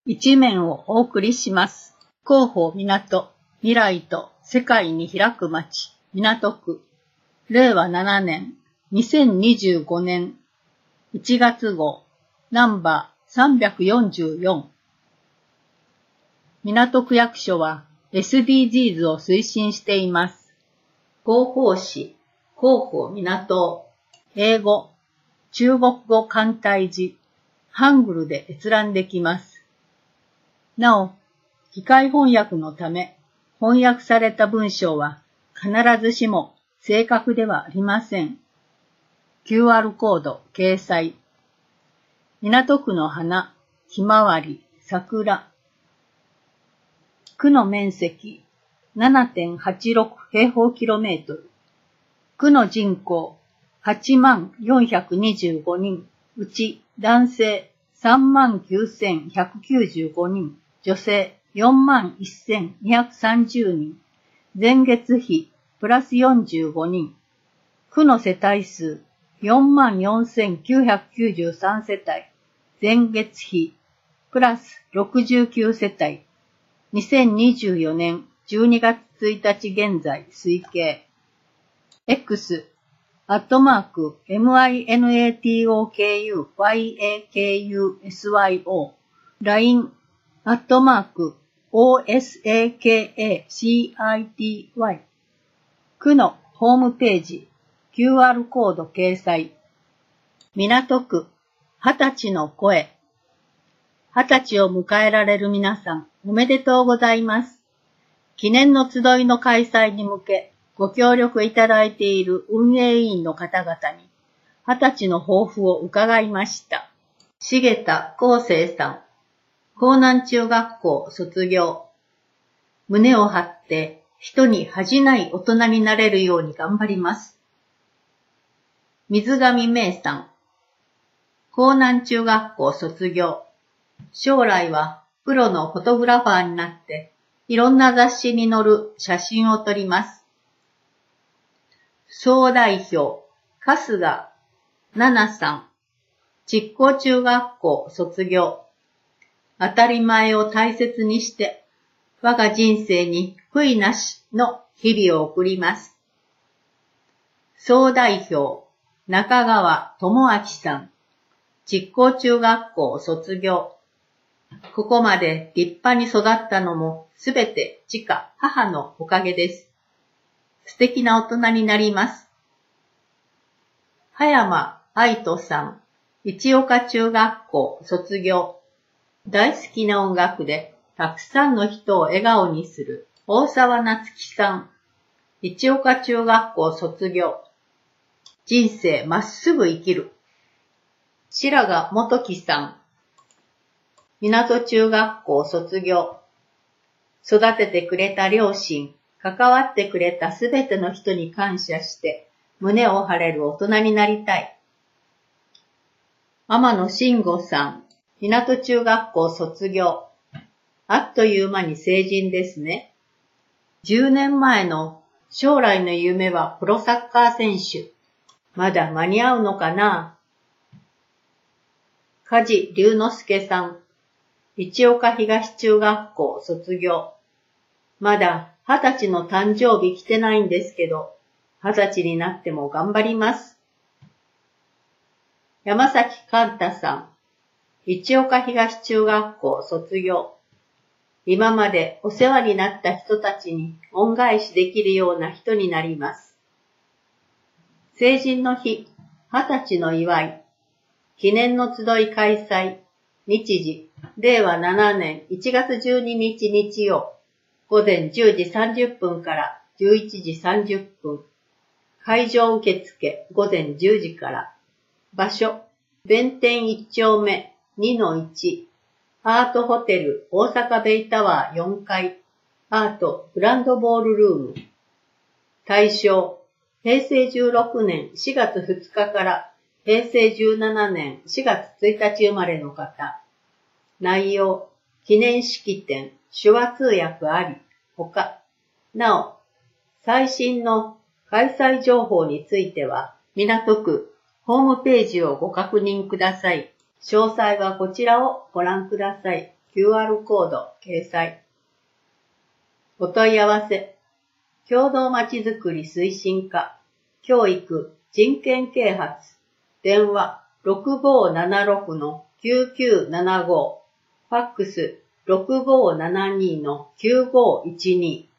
一面をお送りします。広報港、未来と世界に開く街、港区。令和7年、2025年1月号、ナンバー344。港区役所は SDGs を推進しています。広報誌、広報港、英語、中国語簡体字、ハングルで閲覧できます。なお、機械翻訳のため、翻訳された文章は必ずしも正確ではありません。QR コード掲載。港区の花、ひまわり、桜。区の面積 7.86 平方キロメートル。区の人口8425人。うち男性39195人。女性41,230人。前月比プラス45人。区の世帯数44,993世帯。前月比プラス69世帯。2024年12月1日現在推計。X、@MINATOKUYAKUSYO、LINE、@OSAKACITY。区のホームページ、QR コード掲載。港区、20歳の声。20歳を迎えられる皆さん、おめでとうございます。記念の集いの開催に向け、ご協力いただいている運営委員の方々に、20歳の抱負を伺いました。重田康生さん、江南中学校卒業。胸を張って人に恥じない大人になれるように頑張ります。水上芽さん、江南中学校卒業。将来はプロのフォトグラファーになって、いろんな雑誌に載る写真を撮ります。総代表、春日奈々さん、築港中学校卒業。当たり前を大切にして、我が人生に悔いなしの日々を送ります。総代表、中川智明さん、築港中学校卒業。ここまで立派に育ったのもすべて父か母のおかげです。素敵な大人になります。葉山愛人さん、市岡中学校卒業。大好きな音楽でたくさんの人を笑顔にする大沢夏樹さん、市岡中学校卒業。人生まっすぐ生きる。白髪元樹さん、港中学校卒業。育ててくれた両親、関わってくれたすべての人に感謝して、胸を張れる大人になりたい。天野慎吾さん、港中学校卒業。あっという間に成人ですね。10年前の将来の夢はプロサッカー選手。まだ間に合うのかな？梶龍之介さん、市岡東中学校卒業。まだ20歳の誕生日来てないんですけど、20歳になっても頑張ります。山崎寛太さん、市岡東中学校卒業。今までお世話になった人たちに恩返しできるような人になります。成人の日、20歳の祝い。記念の集い開催。日時、令和7年1月12日日曜、午前10時30分から11時30分。会場受付、午前10時から。場所、弁天1丁目 2-1、アートホテル大阪ベイタワー4階、アートグランドボールルーム。対象、平成16年4月2日から平成17年4月1日生まれの方。内容、記念式典、手話通訳あり、他。なお、最新の開催情報については、港区ホームページをご確認ください。詳細はこちらをご覧ください。 QR コード掲載。お問い合わせ。共同まちづくり推進課、教育、人権啓発、電話6576-9975、ファックス6572-9512